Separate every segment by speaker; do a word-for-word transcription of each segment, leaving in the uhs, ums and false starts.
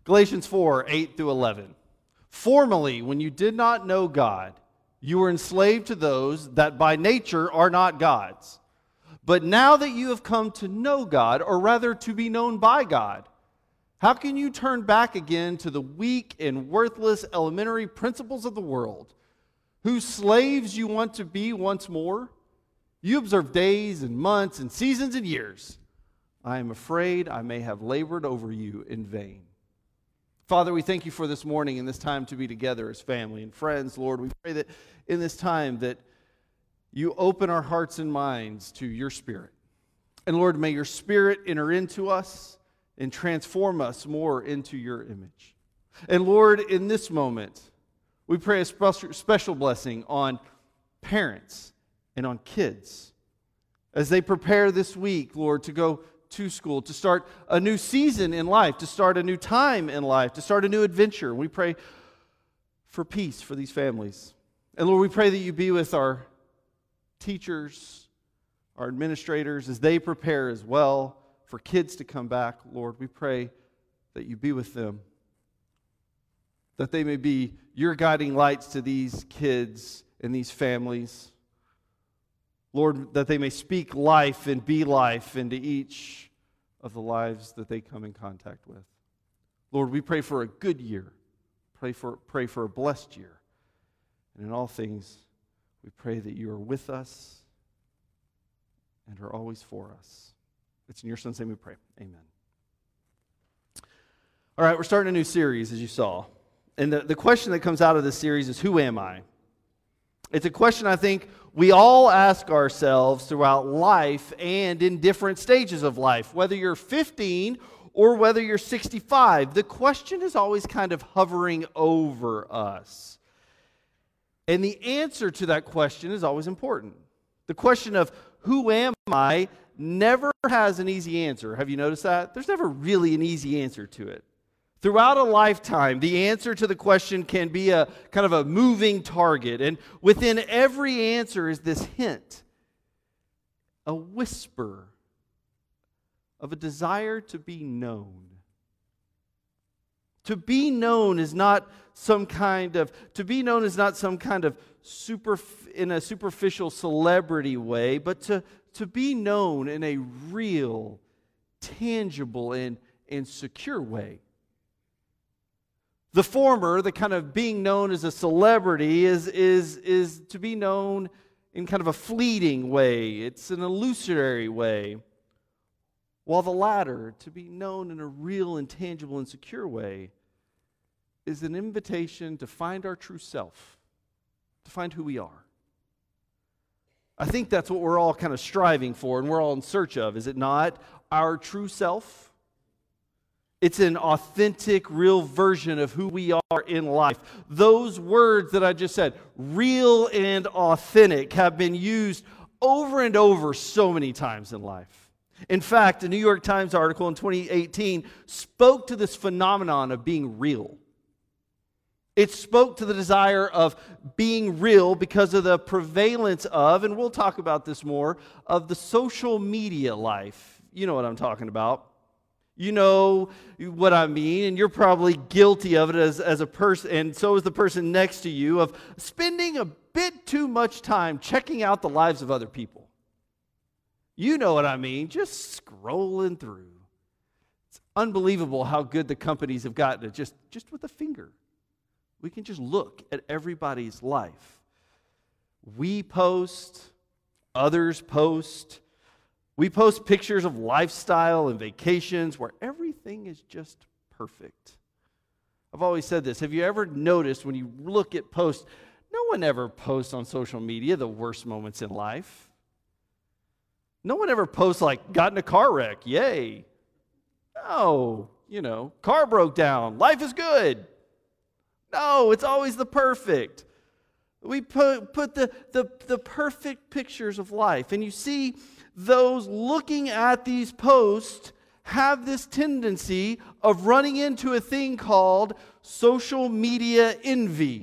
Speaker 1: Galatians four, eight through eleven. Formerly, when you did not know God, you were enslaved to those that by nature are not God's. But now that you have come to know God, or rather to be known by God, how can you turn back again to the weak and worthless elementary principles of the world, whose slaves you want to be once more? You observe days and months and seasons and years. I am afraid I may have labored over you in vain. Father, we thank you for this morning and this time to be together as family and friends. Lord, we pray that in this time that you open our hearts and minds to your Spirit. And Lord, may your Spirit enter into us and transform us more into your image. And Lord, in this moment, we pray a special, special blessing on parents and on kids as they prepare this week, Lord, to go to school, to start a new season in life, to start a new time in life, to start a new adventure. We pray for peace for these families. And Lord, we pray that you be with our teachers, our administrators, as they prepare as well for kids to come back. Lord, we pray that you be with them, that they may be your guiding lights to these kids and these families. Lord, that they may speak life and be life into each of the lives that they come in contact with. Lord, we pray for a good year. Pray for, pray for a blessed year. And in all things, we pray that you are with us and are always for us. It's in your Son's name we pray. Amen. All right, we're starting a new series, as you saw. And the, the question that comes out of this series is, who am I? It's a question I think we all ask ourselves throughout life and in different stages of life. Whether you're fifteen or whether you're sixty-five, the question is always kind of hovering over us. And the answer to that question is always important. The question of who am I never has an easy answer. Have you noticed that? There's never really an easy answer to it. Throughout a lifetime, the answer to the question can be a kind of a moving target. And within every answer is this hint, a whisper of a desire to be known. To be known is not some kind of, to be known is not some kind of super, in a superficial celebrity way, but to, to be known in a real, tangible, and, and secure way. The former, the kind of being known as a celebrity, is, is, is to be known in kind of a fleeting way. It's an illusory way. While the latter, to be known in a real and tangible and secure way, is an invitation to find our true self, to find who we are. I think that's what we're all kind of striving for and we're all in search of, is it not? Our true self. It's an authentic, real version of who we are in life. Those words that I just said, real and authentic, have been used over and over so many times in life. In fact, a New York Times article in twenty eighteen spoke to this phenomenon of being real. It spoke to the desire of being real because of the prevalence of, and we'll talk about this more, of the social media life. You know what I'm talking about. You know what I mean, and you're probably guilty of it as, as a person, and so is the person next to you, of spending a bit too much time checking out the lives of other people. You know what I mean, just scrolling through. It's unbelievable how good the companies have gotten at just, just with a finger. We can just look at everybody's life. We post, others post. We post pictures of lifestyle and vacations where everything is just perfect. I've always said this. Have you ever noticed when you look at posts, no one ever posts on social media the worst moments in life? No one ever posts like, got in a car wreck, yay. No, you know, car broke down, life is good. No, it's always the perfect. We put, put the, the, the perfect pictures of life. And you see, those looking at these posts have this tendency of running into a thing called social media envy.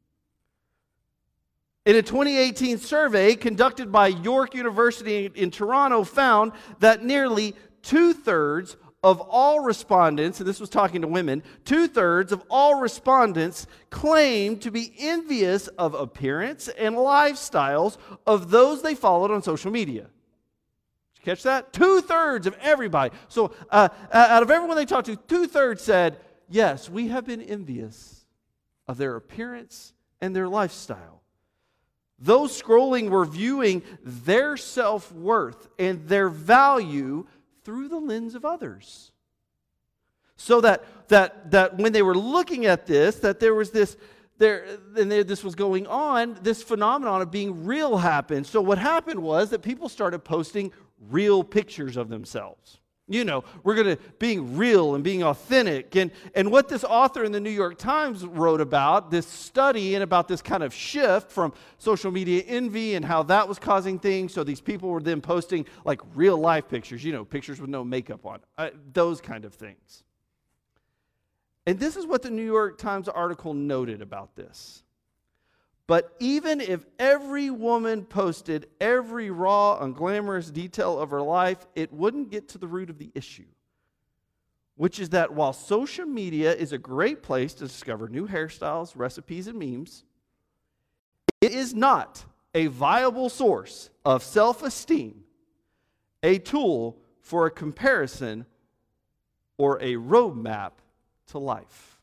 Speaker 1: In a twenty eighteen survey conducted by York University in Toronto found that nearly two-thirds of all respondents, and this was talking to women, two-thirds of all respondents claimed to be envious of appearance and lifestyles of those they followed on social media. Did you catch that? Two-thirds of everybody. So uh, out of everyone they talked to, two-thirds said, yes, we have been envious of their appearance and their lifestyle. Those scrolling were viewing their self-worth and their value through the lens of others. So that that that when they were looking at this, that there was this there and there, this was going on, this phenomenon of being real happened. So what happened was that people started posting real pictures of themselves. You know, we're going to being real and being authentic. And, and what this author in the New York Times wrote about, this study and about this kind of shift from social media envy and how that was causing things. So these people were then posting like real life pictures, you know, pictures with no makeup on, uh, those kind of things. And this is what the New York Times article noted about this. But even if every woman posted every raw, unglamorous detail of her life, it wouldn't get to the root of the issue, which is that while social media is a great place to discover new hairstyles, recipes, and memes, it is not a viable source of self-esteem, a tool for a comparison, or a roadmap to life.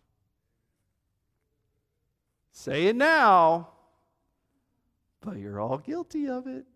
Speaker 1: Say it now. But you're all guilty of it.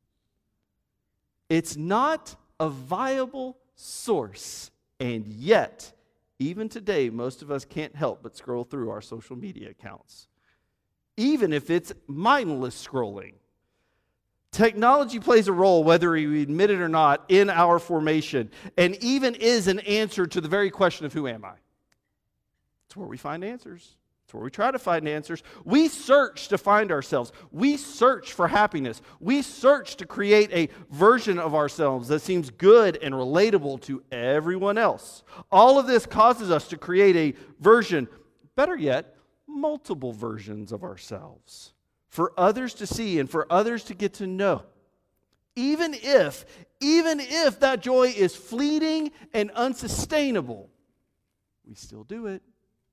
Speaker 1: It's not a viable source. And yet, even today, most of us can't help but scroll through our social media accounts. Even if it's mindless scrolling. Technology plays a role, whether we admit it or not, in our formation. And even is an answer to the very question of who am I? It's where we find answers. It's where we try to find answers. We search to find ourselves. We search for happiness. We search to create a version of ourselves that seems good and relatable to everyone else. All of this causes us to create a version, better yet, multiple versions of ourselves for others to see and for others to get to know. Even if, even if that joy is fleeting and unsustainable, we still do it.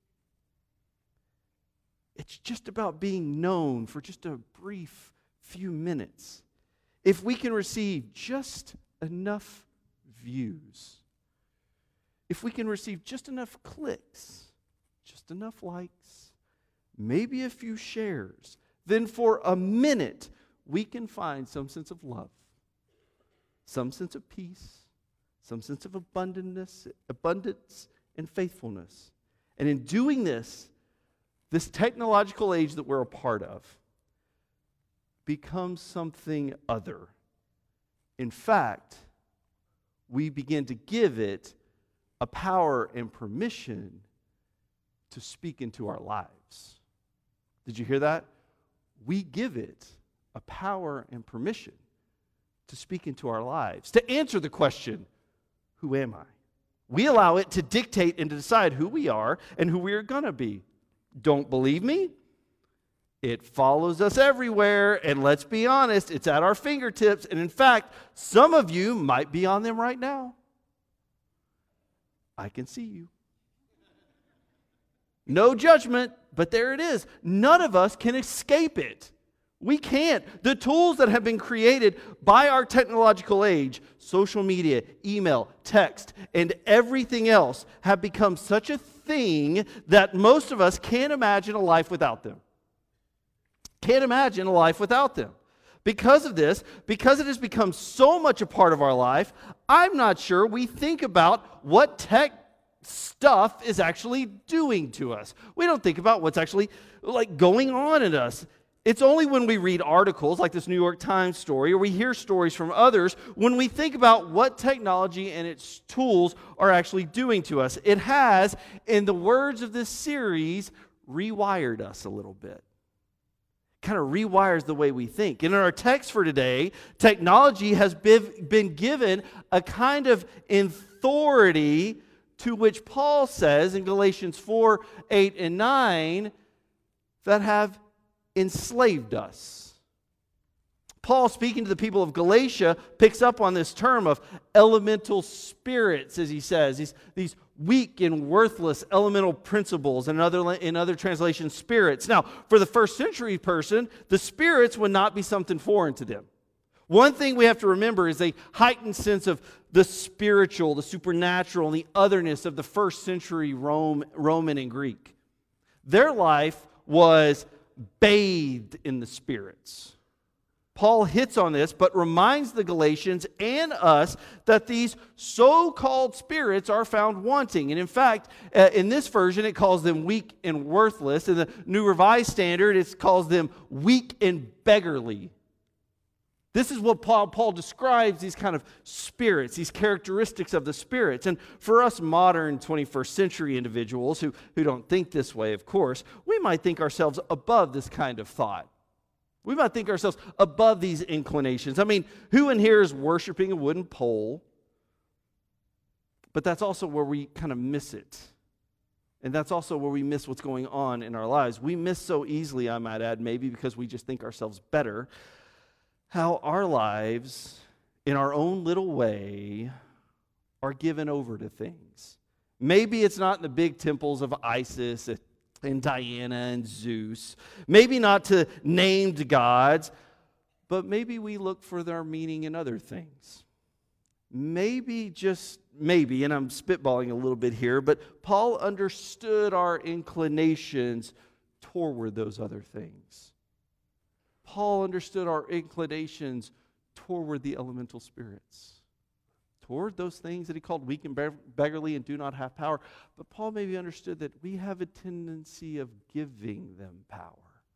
Speaker 1: It's just about being known for just a brief few minutes. If we can receive just enough views, if we can receive just enough clicks, just enough likes, maybe a few shares, then for a minute we can find some sense of love, some sense of peace, some sense of abundance, abundance and faithfulness. And in doing this, this technological age that we're a part of becomes something other. In fact, we begin to give it a power and permission to speak into our lives. Did you hear that? We give it a power and permission to speak into our lives, to answer the question, who am I? We allow it to dictate and to decide who we are and who we are going to be. Don't believe me? It follows us everywhere, and let's be honest, it's at our fingertips, and in fact, some of you might be on them right now. I can see you. No judgment, but there it is. None of us can escape it. We can't. The tools that have been created by our technological age, social media, email, text, and everything else have become such a thing that most of us can't imagine a life without them. Can't imagine a life without them. Because of this, because it has become so much a part of our life, I'm not sure we think about what tech stuff is actually doing to us. We don't think about what's actually like going on in us. It's only when we read articles like this New York Times story or we hear stories from others when we think about what technology and its tools are actually doing to us. It has, in the words of this series, rewired us a little bit. Kind of rewires the way we think. And in our text for today, technology has been given a kind of authority to which Paul says in Galatians four, eight, and nine that have enslaved us. Paul, speaking to the people of Galatia, picks up on this term of elemental spirits, as he says, these, these weak and worthless elemental principles, and other, in other translations, spirits. Now, for the first century person, the spirits would not be something foreign to them. One thing we have to remember is a heightened sense of the spiritual, the supernatural, and the otherness of the first century Rome, Roman and Greek. Their life was bathed in the spirits. Paul hits on this, but reminds the Galatians and us that these so-called spirits are found wanting. And in fact, uh, in this version, it calls them weak and worthless. In the New Revised Standard, it calls them weak and beggarly. This is what Paul, Paul describes, these kind of spirits, these characteristics of the spirits. And for us modern twenty-first century individuals who, who don't think this way, of course, we might think ourselves above this kind of thought. We might think ourselves above these inclinations. I mean, who in here is worshiping a wooden pole? But that's also where we kind of miss it. And that's also where we miss what's going on in our lives. We miss so easily, I might add, maybe because we just think ourselves better, how our lives, in our own little way, are given over to things. Maybe it's not in the big temples of Isis and Diana and Zeus. Maybe not to named gods, but maybe we look for their meaning in other things. Maybe, just maybe, and I'm spitballing a little bit here, but Paul understood our inclinations toward those other things. Paul understood our inclinations toward the elemental spirits, toward those things that he called weak and beggarly and do not have power. But Paul maybe understood that we have a tendency of giving them power.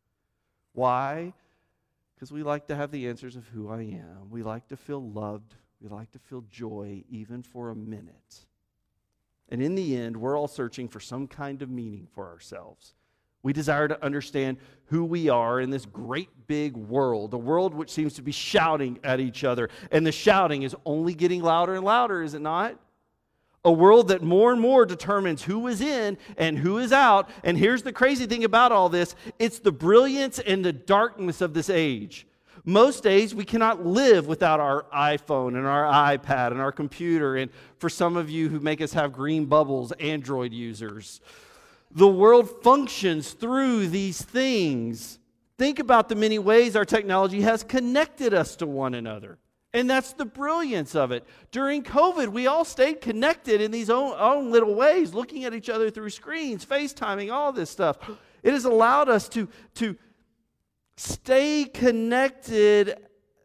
Speaker 1: Why? Because we like to have the answers of who I am. We like to feel loved. We like to feel joy even for a minute. And in the end, we're all searching for some kind of meaning for ourselves. We desire to understand who we are in this great big world, a world which seems to be shouting at each other. And the shouting is only getting louder and louder, is it not? A world that more and more determines who is in and who is out. And here's the crazy thing about all this. It's the brilliance and the darkness of this age. Most days we cannot live without our iPhone and our iPad and our computer. And for some of you who make us have green bubbles, Android users, the world functions through these things. Think about the many ways our technology has connected us to one another. And that's the brilliance of it. During COVID, we all stayed connected in these own, own little ways, looking at each other through screens, FaceTiming, all this stuff. It has allowed us to, to stay connected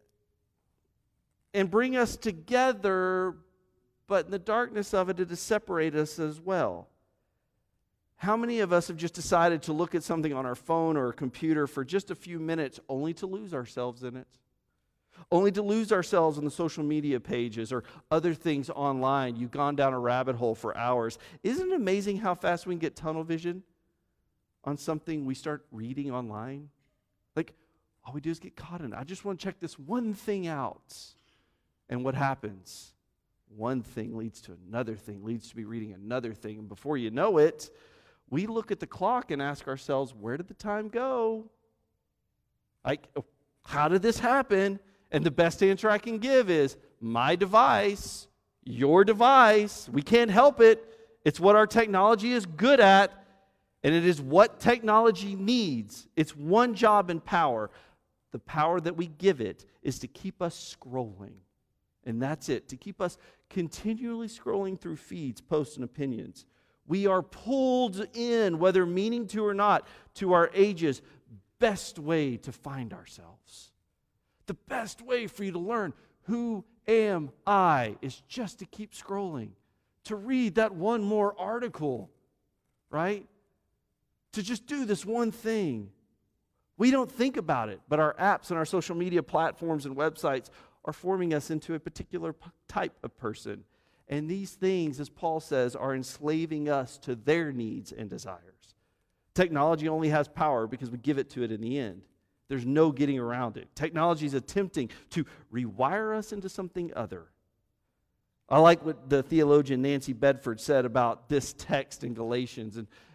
Speaker 1: and bring us together, but in the darkness of it, it has separated us as well. How many of us have just decided to look at something on our phone or a computer for just a few minutes only to lose ourselves in it? Only to lose ourselves on the social media pages or other things online. You've gone down a rabbit hole for hours. Isn't it amazing how fast we can get tunnel vision on something we start reading online? Like, all we do is get caught in it. I just want to check this one thing out. And what happens? One thing leads to another thing, leads to me reading another thing. And before you know it, we look at the clock and ask ourselves, where did the time go? Like, how did this happen? And the best answer I can give is, my device, your device. We can't help it. It's what our technology is good at, and it is what technology needs. It's one job and power. The power that we give it is to keep us scrolling. And that's it, to keep us continually scrolling through feeds, posts, and opinions. We are pulled in, whether meaning to or not, to our age's best way to find ourselves. The best way for you to learn who am I is just to keep scrolling, to read that one more article, right? To just do this one thing. We don't think about it, but our apps and our social media platforms and websites are forming us into a particular p- type of person. And these things, as Paul says, are enslaving us to their needs and desires. Technology only has power because we give it to it in the end. There's no getting around it. Technology is attempting to rewire us into something other. I like what the theologian Nancy Bedford said about this text in Galatians. And,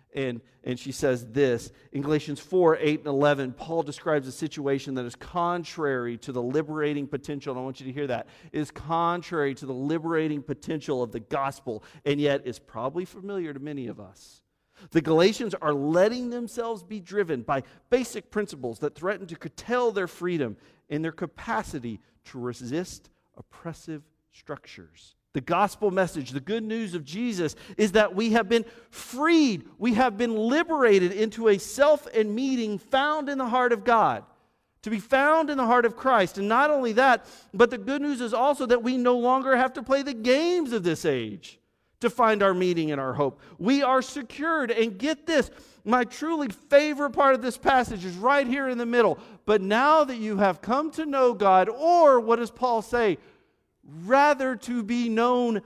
Speaker 1: And, and she says this. In Galatians four, eight, and eleven, Paul describes a situation that is contrary to the liberating potential, and I want you to hear that, is contrary to the liberating potential of the gospel, and yet is probably familiar to many of us. The Galatians are letting themselves be driven by basic principles that threaten to curtail their freedom and their capacity to resist oppressive structures. The gospel message, the good news of Jesus, is that we have been freed. We have been liberated into a self and meaning found in the heart of God, to be found in the heart of Christ. And not only that, but the good news is also that we no longer have to play the games of this age to find our meaning and our hope. We are secured. And get this, my truly favorite part of this passage is right here in the middle. But now that you have come to know God, or what does Paul say? Rather to be known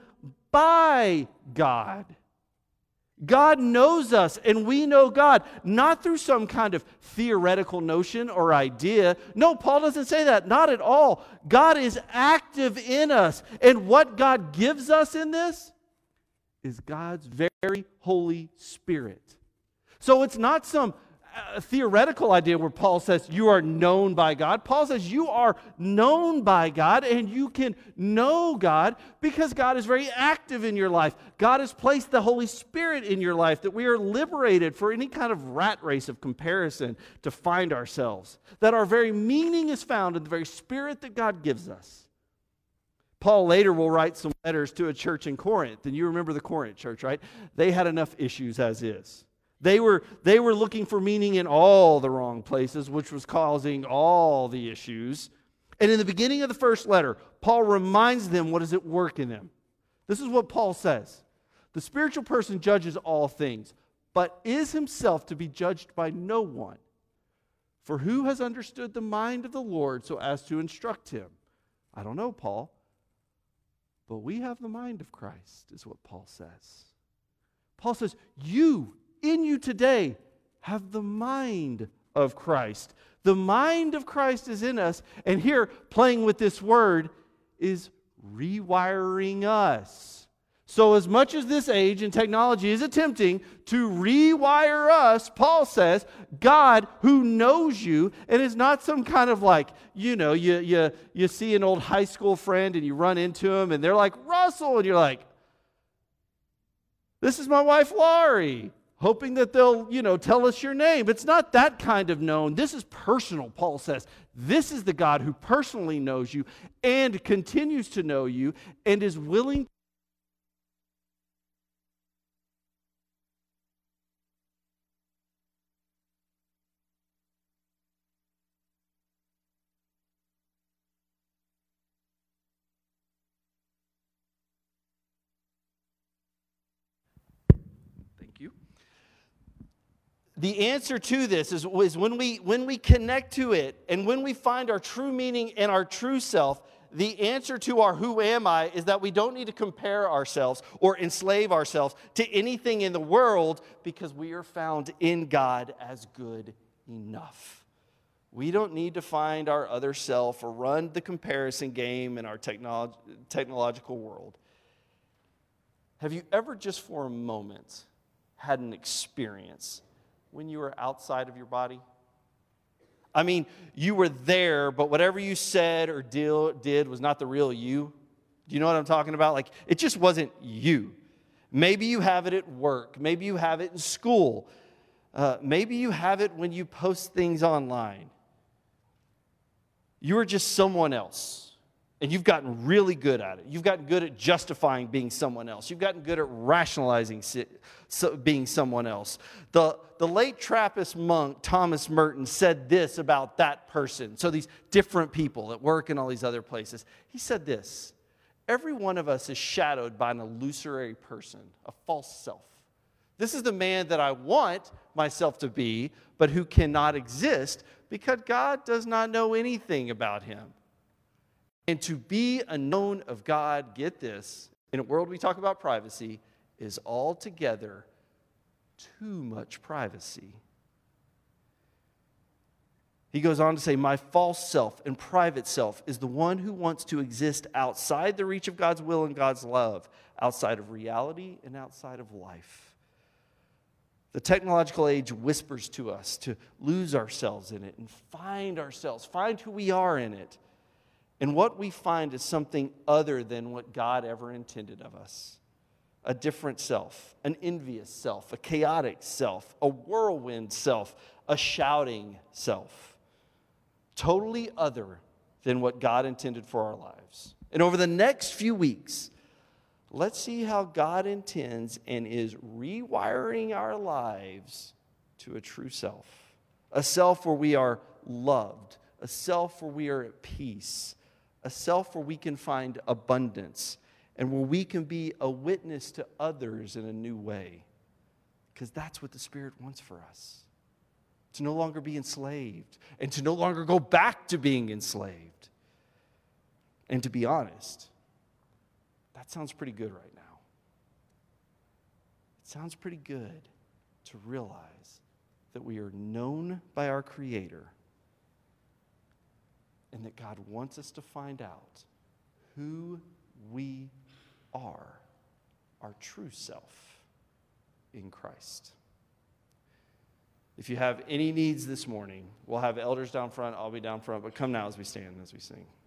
Speaker 1: by God. God knows us and we know God, not through some kind of theoretical notion or idea. No, Paul doesn't say that, not at all. God is active in us, and what God gives us in this is God's very Holy Spirit. So it's not some a theoretical idea where Paul says you are known by God. Paul says you are known by God, and you can know God because God is very active in your life. God has placed the Holy Spirit in your life, that we are liberated for any kind of rat race of comparison to find ourselves, that our very meaning is found in the very Spirit that God gives us. Paul later will write some letters to a church in Corinth, and you remember the Corinth church, right? They had enough issues as is. They were, they were looking for meaning in all the wrong places, which was causing all the issues. And in the beginning of the first letter, Paul reminds them what is at work in them. This is what Paul says. The spiritual person judges all things, but is himself to be judged by no one. For who has understood the mind of the Lord so as to instruct him? I don't know, Paul. But we have the mind of Christ, is what Paul says. Paul says, you in you today have the mind of Christ. The mind of Christ is in us, and here, playing with this word, is rewiring us. So as much as this age and technology is attempting to rewire us, Paul says, God who knows you, and is not some kind of like, you know, you, you, you see an old high school friend and you run into them and they're like, Russell, and you're like, this is my wife, Laurie. Hoping that they'll, you know, tell us your name. It's not that kind of known. This is personal, Paul says. This is the God who personally knows you and continues to know you and is willing. Thank you. The answer to this is, is when we when we connect to it and when we find our true meaning and our true self, the answer to our who am I is that we don't need to compare ourselves or enslave ourselves to anything in the world because we are found in God as good enough. We don't need to find our other self or run the comparison game in our technolo- technological world. Have you ever just for a moment had an experience when you were outside of your body? I mean, you were there, but whatever you said or did was not the real you. Do you know what I'm talking about? Like, it just wasn't you. Maybe you have it at work. Maybe you have it in school. Uh, maybe you have it when you post things online. You are just someone else. And you've gotten really good at it. You've gotten good at justifying being someone else. You've gotten good at rationalizing being someone else. The, the late Trappist monk, Thomas Merton, said this about that person. So these different people at work and all these other places. He said this: every one of us is shadowed by an illusory person, a false self. This is the man that I want myself to be, but who cannot exist because God does not know anything about him. And to be a known of God, get this, in a world we talk about privacy, is altogether too much privacy. He goes on to say, my false self and private self is the one who wants to exist outside the reach of God's will and God's love, outside of reality and outside of life. The technological age whispers to us to lose ourselves in it and find ourselves, find who we are in it. And what we find is something other than what God ever intended of us. A different self, an envious self, a chaotic self, a whirlwind self, a shouting self. Totally other than what God intended for our lives. And over the next few weeks, let's see how God intends and is rewiring our lives to a true self. A self where we are loved. A self where we are at peace. A self where we can find abundance. And where we can be a witness to others in a new way. Because that's what the Spirit wants for us. To no longer be enslaved. And to no longer go back to being enslaved. And to be honest, that sounds pretty good right now. It sounds pretty good to realize that we are known by our Creator and that God wants us to find out who we are, our true self in Christ. If you have any needs this morning, we'll have elders down front, I'll be down front, but come now as we stand, as we sing.